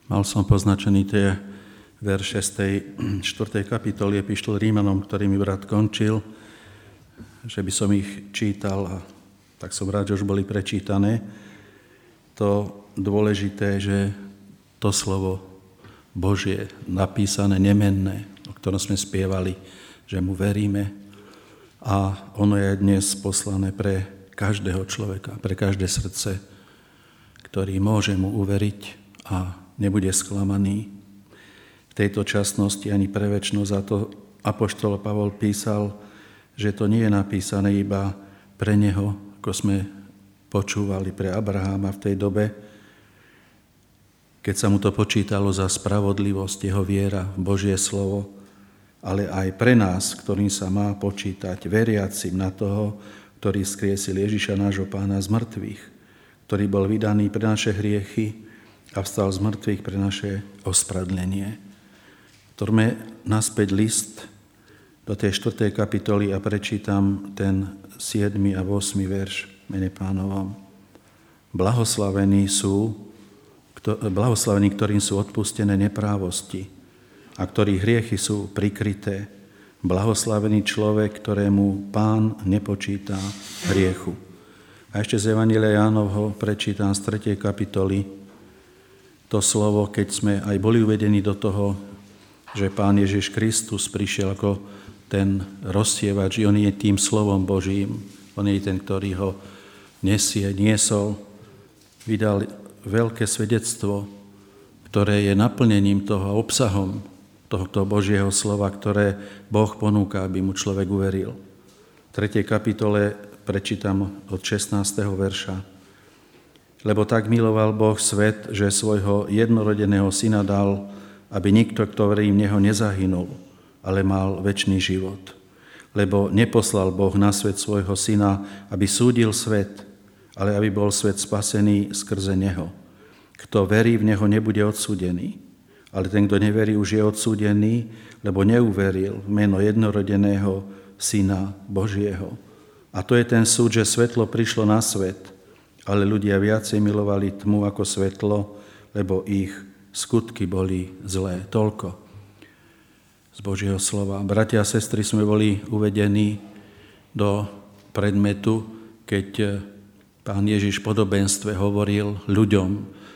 Mal som poznačený tie verše z tej 4. kapitoly epištol Rímanom, ktorý mi brat končil, že by som ich čítal a tak som rád, že už boli prečítané. To dôležité, že to slovo Božie, napísané, nemenné, o ktorom sme spievali, že mu veríme a ono je dnes poslané pre každého človeka, pre každé srdce, ktorý môže mu uveriť a nebude sklamaný v tejto časnosti ani pre večnosť. A to apoštol Pavol písal, že to nie je napísané iba pre neho, ako sme počúvali pre Abraháma v tej dobe, keď sa mu to počítalo za spravodlivosť, jeho viera v Božie slovo, ale aj pre nás, ktorým sa má počítať, veriacim na toho, ktorý skriesil Ježiša, nášho Pána z mŕtvych, ktorý bol vydaný pre naše hriechy a vstal z mŕtvych pre naše ospravedlnenie. Torme naspäť list do tej 4. kapitoly a prečítam ten 7. a 8. verš mene Pánovom. Blahoslavení, ktorým sú odpustené neprávosti a ktorých hriechy sú prikryté. Blahoslavený človek, ktorému Pán nepočíta hriechu. A ešte z Evanjelia Jánovho prečítam z 3. kapitoly to slovo, keď sme aj boli uvedení do toho, že Pán Ježiš Kristus prišiel ako ten rozsievač, on je tým slovom Božím, on je ten, ktorý ho niesol, vydal veľké svedectvo, ktoré je naplnením toho, obsahom tohto Božieho slova, ktoré Boh ponúka, aby mu človek uveril. V 3. kapitole prečítam od 16. verša. Lebo tak miloval Boh svet, že svojho jednorodeného syna dal, aby nikto, kto verí v neho, nezahynul, ale mal večný život. Lebo neposlal Boh na svet svojho syna, aby súdil svet, ale aby bol svet spasený skrze neho. Kto verí v neho, nebude odsúdený, ale ten, kto neverí, už je odsúdený, lebo neuveril v meno jednorodeného syna Božieho. A to je ten súd, že svetlo prišlo na svet, ale ľudia viacej milovali tmu ako svetlo, lebo ich skutky boli zlé. Toľko z Božieho slova. Bratia a sestry, sme boli uvedení do predmetu, keď Pán Ježiš v podobenstve hovoril ľuďom.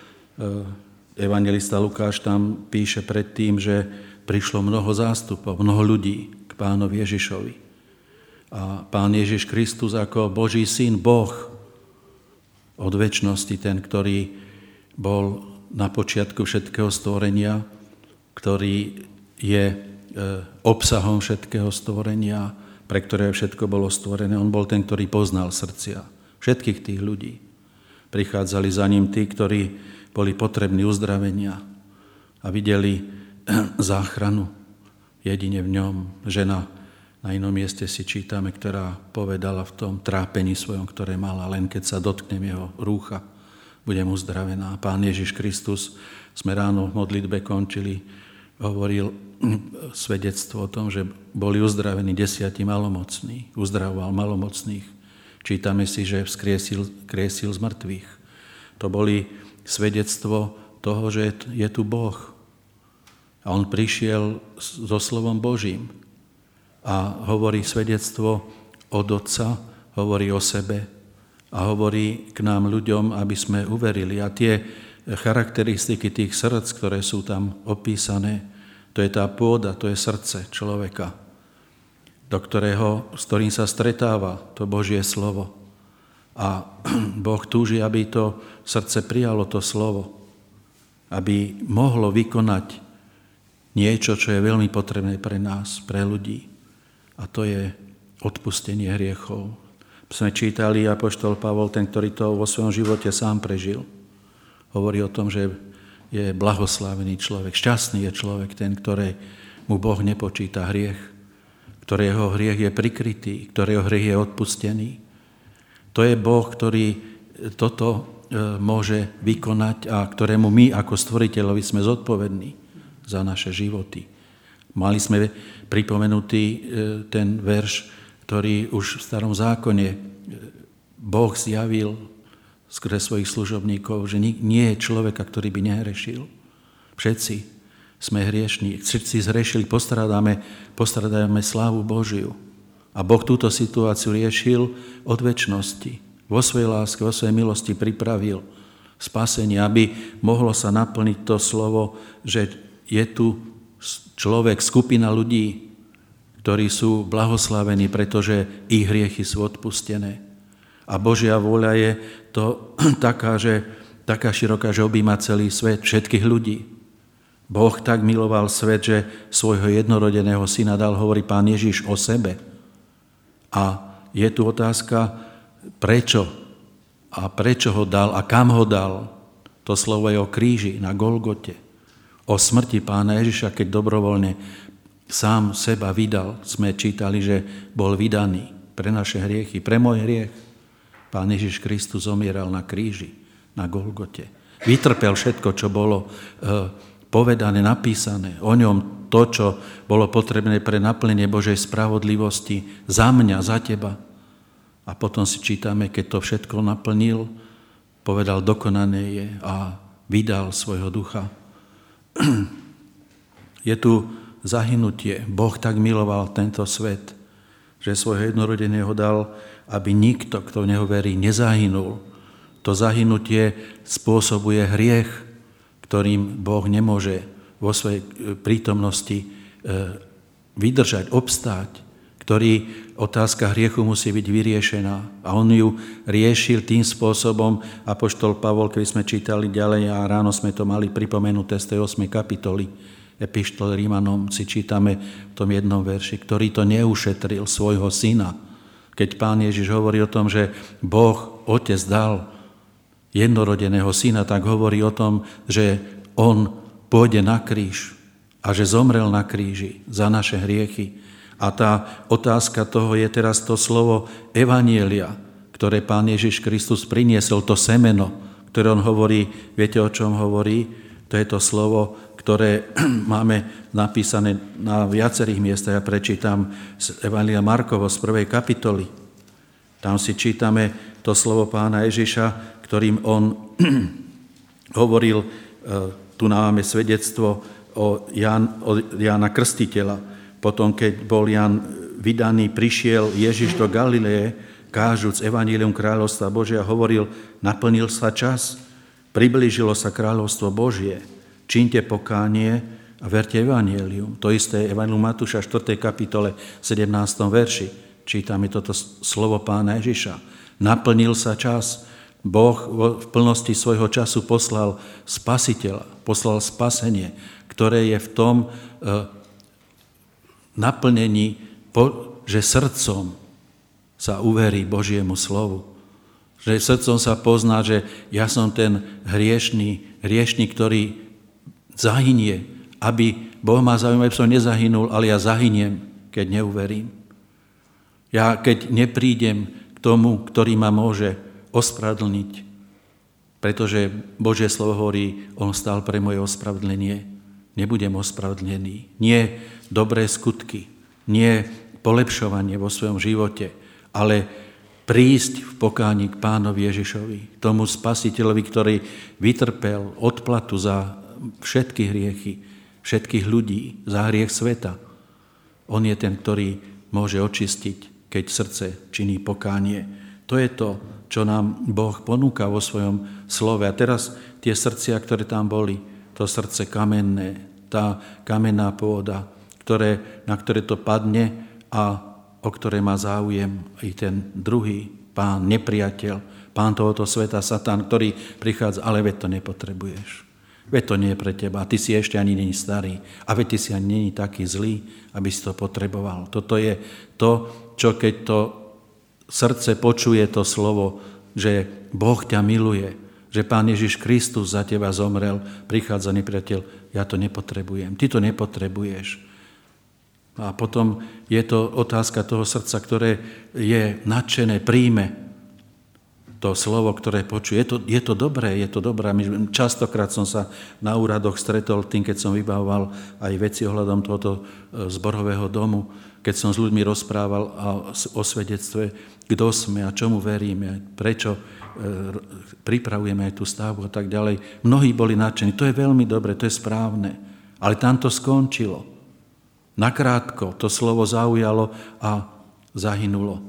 Evanjelista Lukáš tam píše predtým, že prišlo mnoho zástupov, mnoho ľudí k Pánovi Ježišovi. A Pán Ježiš Kristus ako Boží syn, Boh, od večnosti, ten, ktorý bol na počiatku všetkého stvorenia, ktorý je obsahom všetkého stvorenia, pre ktoré všetko bolo stvorené. On bol ten, ktorý poznal srdcia všetkých tých ľudí. Prichádzali za ním tí, ktorí boli potrební uzdravenia a videli záchranu jedine v ňom. Žena na inom mieste si čítame, ktorá povedala v tom trápení svojom, ktoré mala, len keď sa dotknem jeho rúcha, budem uzdravená. Pán Ježiš Kristus, sme ráno v modlitbe končili, hovoril svedectvo o tom, že boli uzdravení 10 malomocní, uzdravoval malomocných. Čítame si, že vzkriesil z mŕtvych. To boli svedectvo toho, že je tu Boh. A on prišiel so slovom Božím. A hovorí svedectvo od Otca, hovorí o sebe a hovorí k nám ľuďom, aby sme uverili. A tie charakteristiky tých srdc, ktoré sú tam opísané, to je tá pôda, to je srdce človeka, s ktorým sa stretáva to Božie slovo. A Boh túži, aby to srdce prijalo to slovo, aby mohlo vykonať niečo, čo je veľmi potrebné pre nás, pre ľudí. A to je odpustenie hriechov. Sme čítali apoštol Pavol, ten, ktorý to vo svojom živote sám prežil. Hovorí o tom, že je blahoslavený človek. Šťastný je človek ten, ktorý mu Boh nepočíta hriech, ktorého hriech je prikrytý, ktorého hriech je odpustený. To je Boh, ktorý toto môže vykonať a ktorému my ako stvoriteľovi sme zodpovední za naše životy. Mali sme pripomenutý ten verš, ktorý už v starom zákone Boh zjavil skrze svojich služobníkov, že nie je človeka, ktorý by nehrešil. Všetci sme hriešní, všetci zhrešili, postrádame slávu Božiu. A Boh túto situáciu riešil od večnosti. Vo svojej láske, vo svojej milosti pripravil spasenie, aby mohlo sa naplniť to slovo, že je tu človek, skupina ľudí, ktorí sú blahoslavení, pretože ich hriechy sú odpustené. A Božia vôľa je to taká široká, že objíma celý svet, všetkých ľudí. Boh tak miloval svet, že svojho jednorodeného syna dal, hovorí Pán Ježiš o sebe. A je tu otázka, prečo? A prečo ho dal a kam ho dal? To slovo je o kríži na Golgote. O smrti Pána Ježiša, keď dobrovoľne sám seba vydal. Sme čítali, že bol vydaný pre naše hriechy, pre môj hriech. Pán Ježiš Kristus zomieral na kríži, na Golgote. Vytrpel všetko, čo bolo povedané, napísané. O ňom to, čo bolo potrebné pre naplnenie Božej spravodlivosti za mňa, za teba. A potom si čítame, keď to všetko naplnil, povedal, dokonané je a vydal svojho ducha. Je tu zahynutie. Boh tak miloval tento svet, že svojho jednorodeného dal, aby nikto, kto v neho verí, nezahynul. To zahynutie spôsobuje hriech, ktorým Boh nemôže vo svojej prítomnosti vydržať, obstáť, ktorý otázka hriechu musí byť vyriešená. A on ju riešil tým spôsobom, apoštol Pavol, keď sme čítali ďalej a ráno sme to mali pripomenuté z tej 8. kapitoly epištole Rímanom, si čítame v tom jednom verši, ktorý to neušetril svojho syna. Keď Pán Ježiš hovorí o tom, že Boh, Otec, dal jednorodeného syna, tak hovorí o tom, že on pôjde na kríž a že zomrel na kríži za naše hriechy. A tá otázka toho je teraz to slovo evanjelia, ktoré Pán Ježiš Kristus priniesol, to semeno, ktoré on hovorí, viete, o čom hovorí? To je to slovo, ktoré máme napísané na viacerých miestach. Ja prečítam z Evanjelia Markovo z 1. kapitoly. Tam si čítame to slovo Pána Ježiša, ktorým on hovoril, tu máme svedectvo o Jána Krstiteľa. Potom, keď bol Ján vydaný, prišiel Ježiš do Galileje, kážuc evanjelium kráľovstva Božia, hovoril, naplnil sa čas, priblížilo sa kráľovstvo Božie, čiňte pokánie a verte evanjelium. To isté evanjelium Matúša 4. kapitole 17. verši. Čítame toto slovo Pána Ježiša. Naplnil sa čas, Boh v plnosti svojho času poslal spasiteľa, poslal spasenie, ktoré je v tom naplnení, že srdcom sa uverí Božiemu slovu. Že srdcom sa pozná, že ja som ten hriešný, ktorý zahynie, aby Boh ma zaujíma, aby som nezahynul, ale ja zahyniem, keď neuverím. Ja keď neprídem k tomu, ktorý ma môže ospravedlniť, pretože Božie slovo hovorí, on stál pre moje ospravedlnenie, nebudem ospravedlnený. Nie dobré skutky, nie polepšovanie vo svojom živote, ale prísť v pokáni k Pánovi Ježišovi, tomu spasiteľovi, ktorý vytrpel odplatu za všetky hriechy, všetkých ľudí, za hriech sveta. On je ten, ktorý môže očistiť, keď srdce činí pokánie. To je to, čo nám Boh ponúka vo svojom slove. A teraz tie srdcia, ktoré tam boli, to srdce kamenné, tá kamenná pôda, na ktoré to padne a o ktoré má záujem i ten druhý pán, nepriateľ, pán tohoto sveta, Satan, ktorý prichádza, ale veď to nepotrebuješ. Veď to nie je pre teba. Ty si ešte ani není starý. A veď ty si ani není taký zlý, aby si to potreboval. Toto je to, čo keď to srdce počuje to slovo, že Boh ťa miluje, že Pán Ježiš Kristus za teba zomrel, prichádza nepriateľ, ja to nepotrebujem, ty to nepotrebuješ. A potom je to otázka toho srdca, ktoré je nadšené, príjme to slovo, ktoré počuje. Je to dobré. Častokrát som sa na úradoch stretol tým, keď som vybavoval aj veci ohľadom tohoto zborového domu, keď som s ľuďmi rozprával o svedectve, kto sme a čomu veríme, prečo pripravujeme aj tú stavbu a tak ďalej. Mnohí boli nadšení. To je veľmi dobre, to je správne. Ale tam to skončilo. Nakrátko to slovo zaujalo a zahynulo.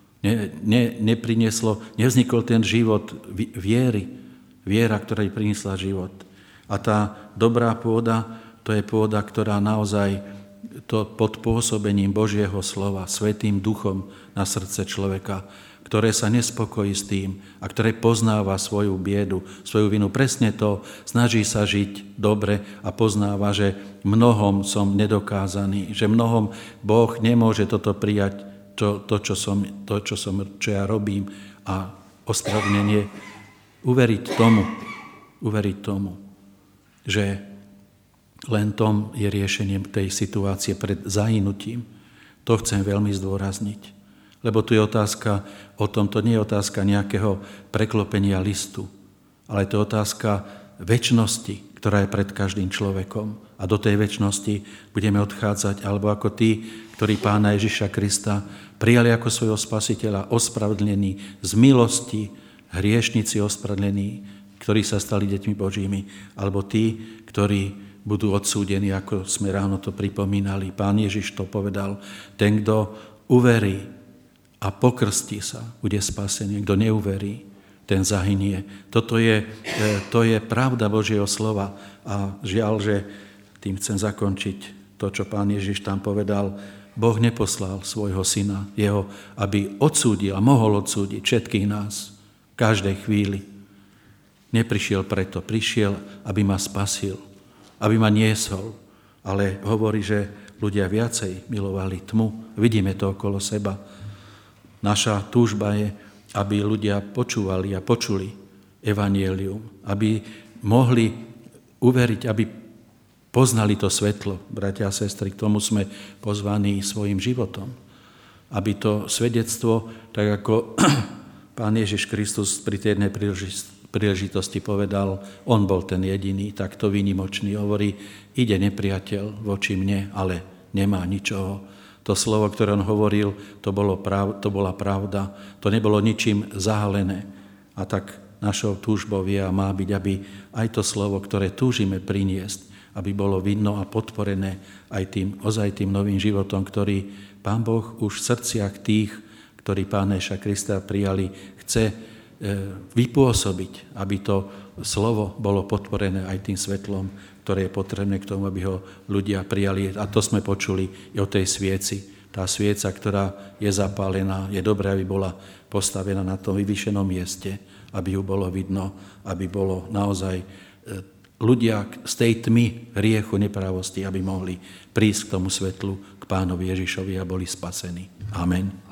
Nevznikol ten život viery. Viera, ktorá jej priniesla život. A tá dobrá pôda, to je pôda, ktorá naozaj to pod pôsobením Božieho slova, Svätým Duchom na srdce človeka, ktoré sa nespokojí s tým a ktoré poznáva svoju biedu, svoju vinu. Presne to, snaží sa žiť dobre a poznáva, že mnohom som nedokázaný, že mnohom Boh nemôže toto prijať, čo ja robím a ospravedlnenie. Uveriť tomu, že len tom je riešením tej situácie pred zahynutím. To chcem veľmi zdôrazniť. Lebo tu je otázka o tom, to nie je otázka nejakého preklopenia listu, ale to je otázka večnosti, ktorá je pred každým človekom. A do tej večnosti budeme odchádzať, alebo ako tí, ktorí Pána Ježiša Krista prijali ako svojho spasiteľa, ospravedlnení z milosti, hriešnici ospravedlení, ktorí sa stali deťmi Božími, alebo tí, ktorí budú odsúdení, ako sme ráno to pripomínali. Pán Ježiš to povedal, ten, kto uverí a pokrstí sa, bude spasený. Kto neuverí, ten zahynie. To je pravda Božieho slova. A žiaľ, že tým chcem zakončiť to, čo Pán Ježiš tam povedal. Boh neposlal svojho syna, jeho, aby odsúdil a mohol odsúdiť všetkých nás v každej chvíli. Neprišiel preto, prišiel, aby ma spasil, aby ma niesol. Ale hovorí, že ľudia viacej milovali tmu. Vidíme to okolo seba. Naša túžba je, aby ľudia počúvali a počuli evanjelium, aby mohli uveriť, aby poznali to svetlo. Bratia a sestry, k tomu sme pozvaní svojim životom. Aby to svedectvo, tak ako Pán Ježiš Kristus pri tej jednej príležitosti povedal, on bol ten jediný, takto výnimočný, hovorí, ide nepriateľ voči mne, ale nemá ničoho. To slovo, ktoré on hovoril, to bola pravda. To nebolo ničím zahalené. A tak našou túžbou je a má byť, aby aj to slovo, ktoré túžime priniesť, aby bolo vidno a podporené aj tým novým životom, ktorý Pán Boh už v srdciach tých, ktorí Pána Ježiša Krista prijali, chce vypôsobiť, aby to slovo bolo podporené aj tým svetlom, ktoré je potrebné k tomu, aby ho ľudia prijali. A to sme počuli i o tej svieci. Tá svieca, ktorá je zapálená, je dobré, aby bola postavená na tom vyvýšenom mieste, aby ju bolo vidno, aby bolo naozaj ľudia z tej tmy hriechu, nepravosti, aby mohli prísť k tomu svetlu, k Pánovi Ježišovi a boli spasení. Amen.